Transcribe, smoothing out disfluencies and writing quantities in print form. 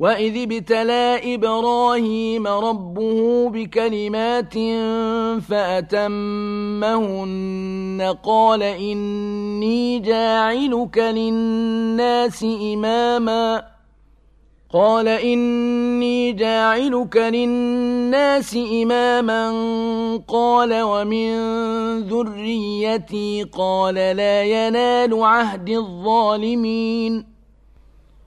وإذ ابتلى إبراهيم ربه بكلمات فأتمهن قال إني جاعلك للناس إماما قال ومن ذريتي قال لا ينال عهد الظالمين